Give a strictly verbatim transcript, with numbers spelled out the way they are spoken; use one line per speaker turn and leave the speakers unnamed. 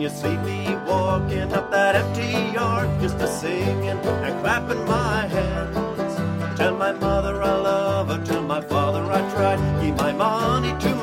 you see me walking up that empty yard, just a singing and clapping my hands. Tell my mother I love her, tell my father I tried, give my money to